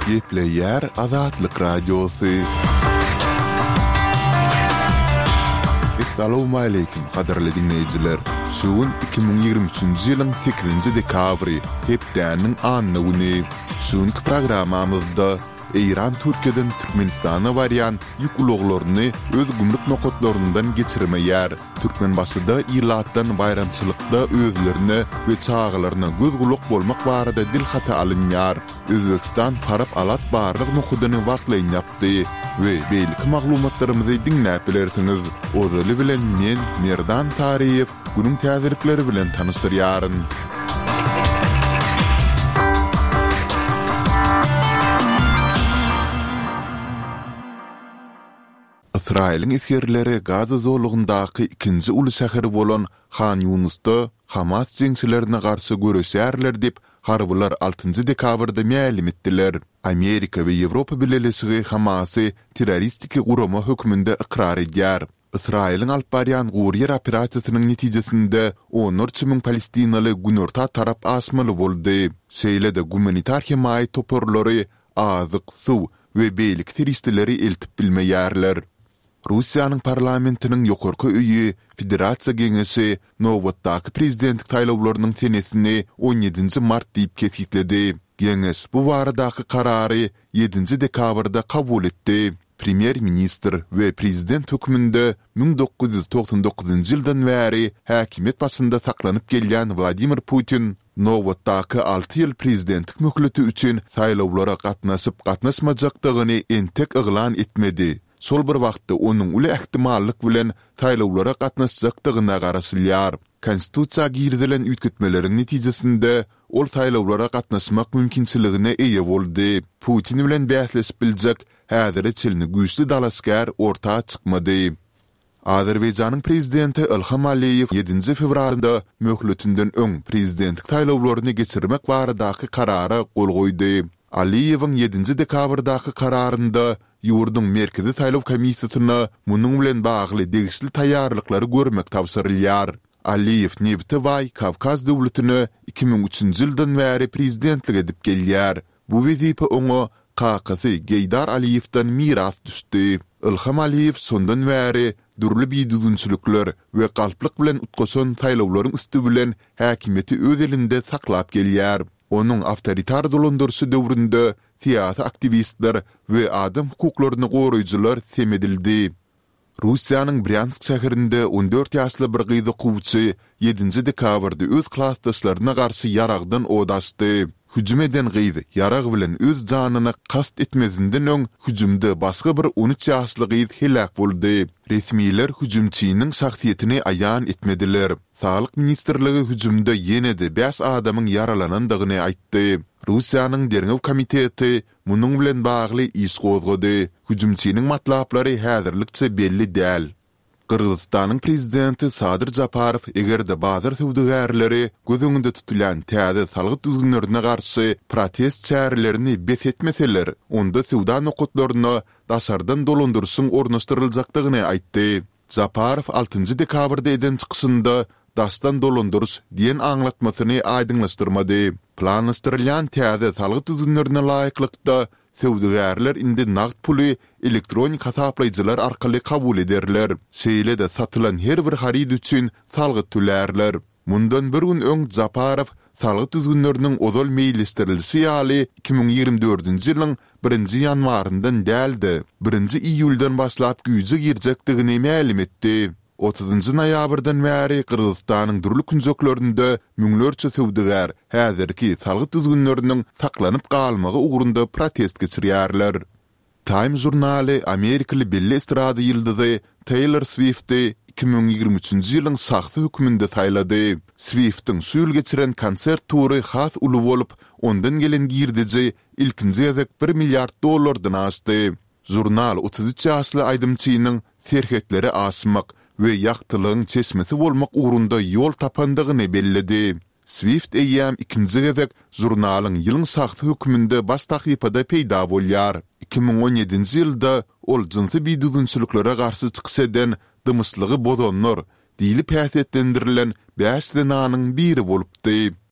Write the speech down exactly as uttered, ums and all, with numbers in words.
Gepleyer Azatlyk Radiosu. Assalamu alaykum qadarly dinleyijiler. Şuun iki bin ýygrimi üçinji ýylyň sekizinji dekabry hepdäniň anyny güni. Şuňky programmamyzda Eýran Türkiýeden Türkmenistana barýan ýük uluglaryny öz gümrük nokatlaryndan geçirmeýär. Türkmenbaşyda ýyllardan bayramçylykda özlerini we çağlaryna göz gulak bolmak barada dil hata alynýar. Özbekistan tarap alat barlyk nukudyny wagtlaýan ýapdy we beýlik maglumatlarymyzy dinläp bilersiňiz. Ozaly bilen men Merdan Tariýew günüň täzirlikleri bilen tanystyryaryn. İsrail'in esirleri Gaza zorluğundaky ikinji uly şäheri bolan Han Yunus'da Hamas jeňçilerine garşy görüşýärler dip harbylar altynjy dekabrda ma'lum etdiler. Amerika we Ýewropa birleşigi Hamasy terroristik gurama hökmünde ikrar edýär. İsrail'in alyp barýan gurýer operasiýasynyň netijesinde on üç min Palestinaly günorta tarap asmaly boldy. Şeýle de gumanitar himaýa toporlary azyk, suw we beýlik terroristleri eltip bilmeýärler. Russiýanyň parlamentiniň ýokarky öýi Federasiýa Geňeşi nowatdaky prezidentlik taýlawlarynyň senesini on ýedinji mart diýip kesikdi. Geňeş bu baradaky karary ýedinji dekabrda kabul etdi. Premier minister we prezident hökmünde bin dokuz ýüz toksan dokuzynjy ýyldan bäri häkimet başynda saklanyp gelýän Vladimir Putin nowatdaky alty ýyl prezidentlik möhleti üçin taýlawlara gatnaşyp gatnaşmajakdygyny entek yglan etmedi. Sol bir wagtda onuň uly ähtimallyk bilen taýlawlara gatnaşjakdygyna garaşylýar. Konstitusiýa girdilen üýtgetmeleriň netijesinde ol taýlawlara gatnaşmak mümkinçiligine eýe boldy. Putin bilen bähsleşip biljek häzir çelini güýçli dalaskär ortağa çykmady. Azerbaýjanyň prezidenti Ilham Aliýew ýedinji fevralda möhletinden öň prezidentlik taýlawlaryny geçirmek baradaky karara gol goýdy. Aliýewiň ýedinji dekabrdaky kararynda ýurdun merkezi taýlaw komissiýasyna munyň bilen bagly degişli taýýarlyklary görmek tawsyrylýar. Aliýew Nebtivay Kavkaz döwletini iki bin üçinji ýyldan bäri prezidentlik edip gelýär. Bu wezipe oňa kakasy Geýdar Aliýewden miras düşdi. Ilham Aliýew sondan bäri durly biýdüzünçülükler we galplyk bilen utgaşan taýlawlaryň üstü bilen häkimeti öz elinde saklap gelýär. Onuň awtoritar dolandyrşy döwründe siyasi aktivistler we adam hukuklaryny goraýjylar semedildi. Russiýanyň Bryansk şäherinde on dört ýaşly bir gyzy gowçy ýedinji dekabrda öz klassdaşlaryna garşy ýaragdan odaşdy. Hüjüm eden gyzy ýarag bilen öz janyny kast etmezinden öň hüjümde başga bir on üç ýaşly gyzy helak boldy. Resmiler hüjümçiniň şahsiýetini aýan etmediler. Sağlyk ministrligi hüjümde ýene-de beş adamyň yaralanandygyny aýtdy. Russiýanyň Dernew komiteti munyň bilen bagly iş gozgady. Hüjümçiniň matlaplary häzirlikçe belli däl. Kırgızstanyň prezidenti Sadyr Japarow egerde bazar sowdagärleri göz öňünde tutulan täze salgy düzgünlerine garşy protest çärelerini bethetmeseler, onda sowda nokatlaryna daşardan dolandyrşyň ornaşdyryljakdygyny aýtdy. Japarow altynjy dekabrda eden çykyşynda daşdan dolandyrş diýen aňlatmasyny aýdynlaşdyrmady. Planlaşdyrylýan täze salgy düzgünlerine laýyklykda sowdagärler indi nagt puly elektronik hasaplaýjylar arkaly kabul ederler. Şeýle de satylan her bir harid üçin salgy tülärler. Mundan bir gün öň Japarow salgy düzgünleriniň ozal meýilleşdirilýäsi ýaly iki bin ýygrimi dördünji ýylyň birinji ýanwaryndan däldi. birinji iýuldan başlap güýje girjekdigini ma'lum etdi. otuzynjy noýabrdan bäri Kırgızstanyň durly künjeklerinde müňlerçe sowdagär häzirki salgy düzgünleriniň saklanyp galmagy ugrunda protest geçirýärler. Time jurnaly Amerikaly belli estrada ýyldyzy Taylor Swift'i iki bin ýygrimi üçinji ýylyň saxta hökmünde taýlady. Swift'in süýl geçiren konsert tury has uly bolup, ondan gelen girdici ilkinji ýazak bir milliard dollardan aşdy. Jurnal otuz üç ýaşly aýdymçynyň serhetleri asmak we ýaktylygyň çeşmesi bolmak ugrunda ýol tapandygyny bellidi. Swift eýýäm ikinji gezek jurnalyň ýylyň saxta hökmünde baş tahypada peýda bolýar. iki bin on ýedinji ýylda ol jinsy biýdüzünçüliklere garşy çykyş eden dymyslygy bozanlar diýilip häsiýetlendirilen beş zinanyň biri bolupdy.